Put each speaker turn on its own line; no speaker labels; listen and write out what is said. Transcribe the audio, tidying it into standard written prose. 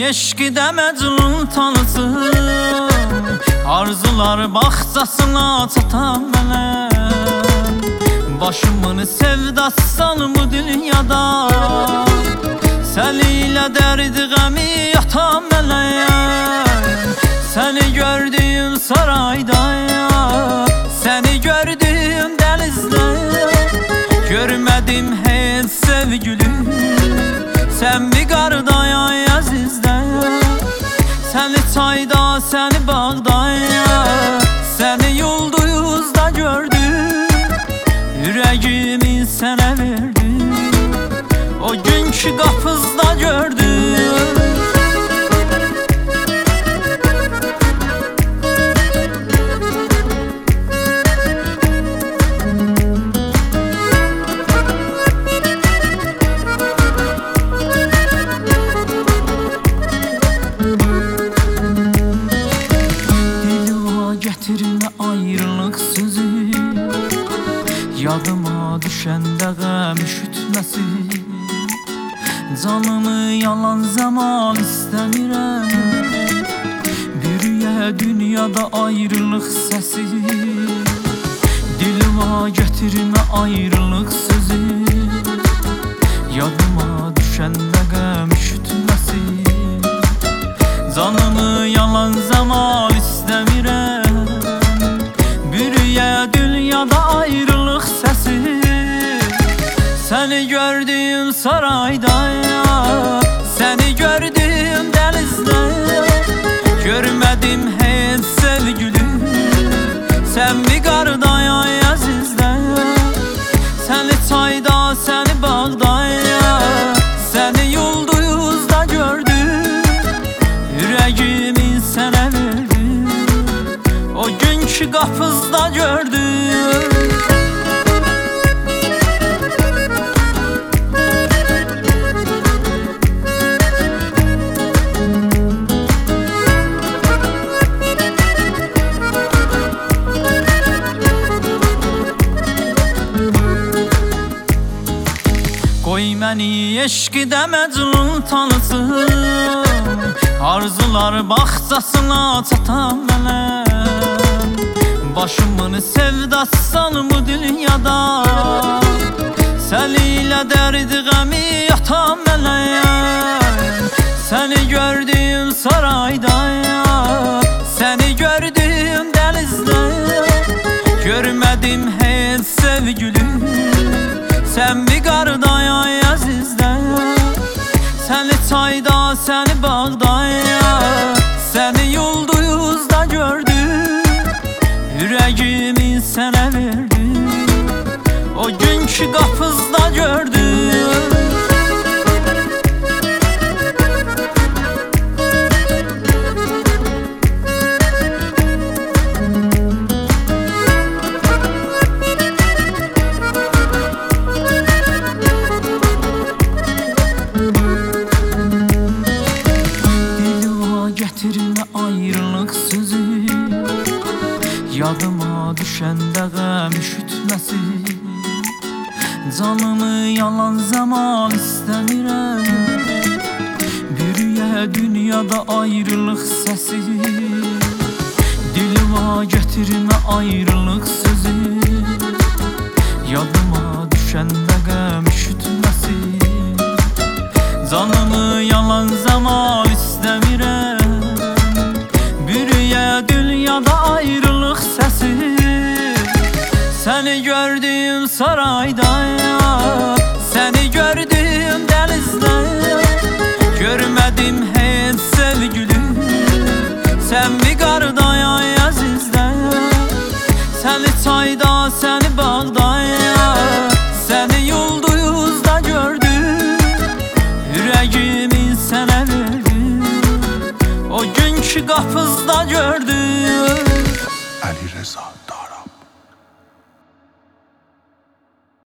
eşqdə məcnun tanısın, arzular bağçasına çatan mənə. Başımın sevdasan bu dünyada, səni ilə dərdi qəmi yatan mənə. Səni gördüyüm sarayda, səni gördüyüm dənizdə, görmədim heç sevgilim, sən bir qarda əzizdə. Səni çayda, səni bağda, səni yulduzda gördüm, ürəyimi sənə verdim, o günkü qapızda gördüm. Getirme ayrılık sözü, yadıma düşəndə qəm üşütməsi. Canımı yalan zaman istəmirəm, bürüyə dünyada ayrılıq səsi. Dilimə getirme ayrılık sözü, yadıma düşəndə qəm üşütməsi. Canımı yalan zaman istəmirəm, dünyada ayrılıq səsi. Səni gördüyüm sarayda, səni gördüyüm dənizdə, görmədim heç sevgilim, sən bir qarda əzizdə. Səni çayda, səni bağda, səni yulduzda gördüm, ürəyimi sənə verdim, o günkü qapızda gördüm. Qoy məni eşqdə məcnun tanısın, arzular bağçasına çatan mənə. Başımın sevdasan bu dünyada, səni ilə dərdi qəmi yatan mənə. Səni gördüyüm sarayda, səni gördüyüm dənizdə, görmədim heç sevgilim, sən bir qarda əzizdə. Səni çayda, səni bağda, səni yulduzda gördüm, ürəyimi sənə verdim, o günkü qapızda gördüm. Getirme ayrılık sözü, yadıma düşəndə qəm üşütməsi. Canımı yalan zaman istəmirəm, bürüyə dünyada ayrılıq səsi. Dilimə getirme ayrılık sözü, yadıma düşəndə qəm üşütməsi. Canımı yalan zaman istəmirəm, dünyada ayrılıq səsi. Səni gördüyüm sarayda, səni gördüyüm dənizdə, görmədim heç sevgilim, sən bir qarda əzizdə. Səni çayda, səni bağda, səni yulduzda gördüm, ürəyimi sənə verdim, o günkü qapızda gördüm.
Ali Reza.